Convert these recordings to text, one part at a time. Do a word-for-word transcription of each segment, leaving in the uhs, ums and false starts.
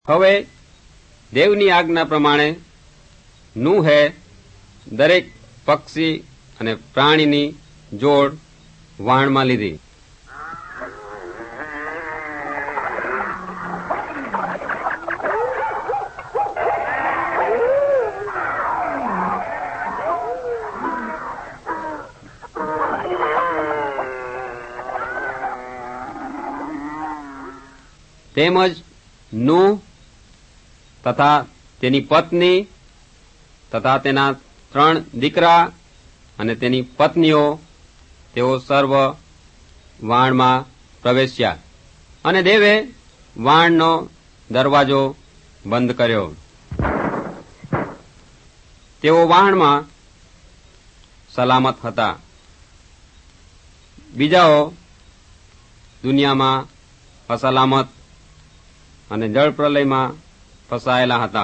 હવે દેવની આજ્ઞા પ્રમાણે નૂહે દરેક પક્ષી અને પ્રાણીની જોડ વાણમાં લીધી. તેમજ નૂહ તથા તેની પત્ની તથા તેના ત્રણ દીકરા અને તેની પત્નીઓ તેઓ સર્વ વાણમાં પ્રવેશ્યા અને દેવે વાણનો દરવાજો બંધ કર્યો. તેઓ વાણમાં સલામત હતા. બીજાઓ દુનિયામાં અસલામત અને જળ પ્રલયમાં ફસાયેલા હતા.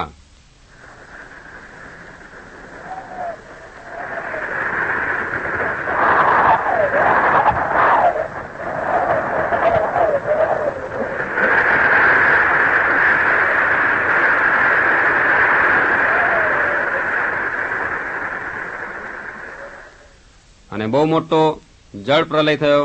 અને બહુ મોટો જળ પ્રલય થયો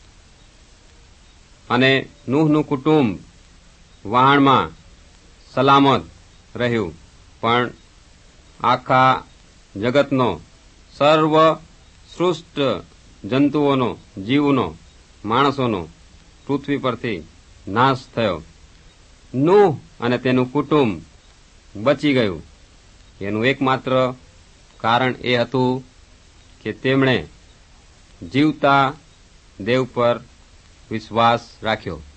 અને નૂહનું કુટુંબ વહાણમાં સલામત રહ્યું. પણ આખા જગતનો સર્વ સૃષ્ટ જંતુઓનો જીવનો માણસોનો પૃથ્વી પરથી નાશ થયો. નૂહ અને તેનું કુટુંબ બચી ગયું. એનું એકમાત્ર કારણ એ હતું કે તેમણે જીવતા દેવ પર વિશ્વાસ રાખ્યો.